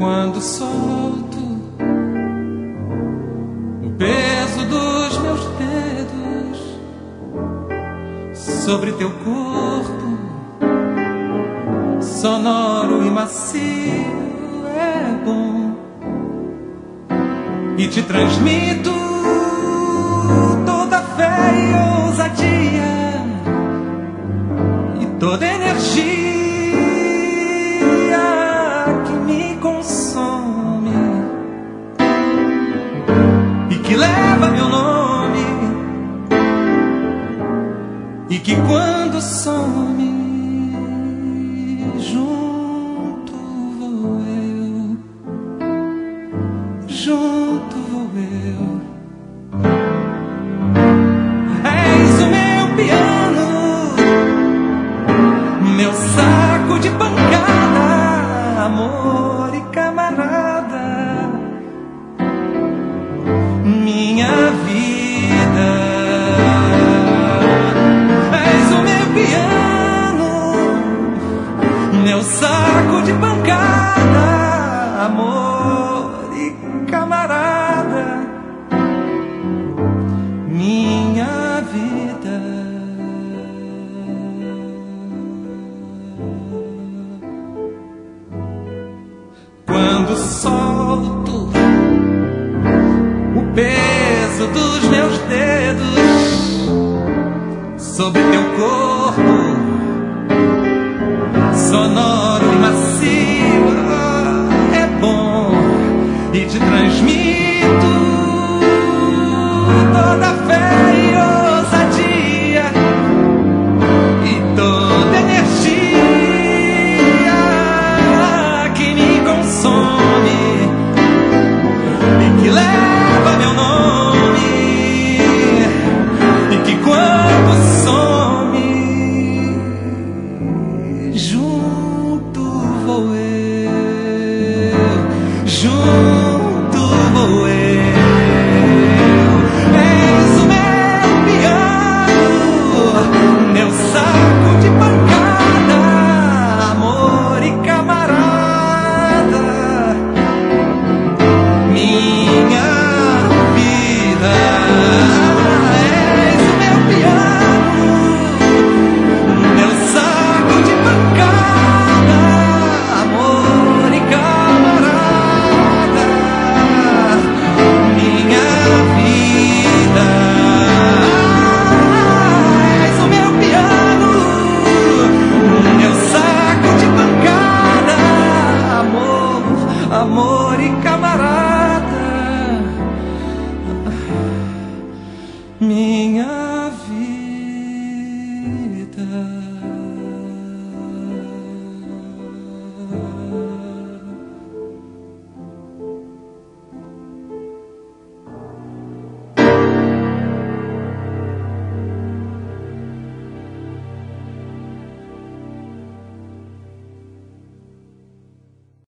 Quando solto o peso dos meus dedos sobre teu corpo, sonoro e macio, é bom. E te transmito toda a fé e ousadia e toda a energia que me consome e que leva meu nome, e que quando some junto vou eu, junto vou eu. És o meu piano, meu saco de pancada, amor e camarada, minha vida. És o meu piano, meu saco de pancada, amor e camarada, minha vida. Quando solto o peso dos meus dedos sobre teu corpo, sonoro e macio, é bom. E te transmito toda a fé e ousadia e toda a energia que me consome e que leva meu nome, e que quando some junto vou eu, junto vou eu. És o meu piano, meu saco de pancada, amor e camarada, minha vida. És o meu piano, meu saco de pancada, amor e camarada, minha vida. És o meu piano, meu saco de pancada, amor, amor e camarada, minha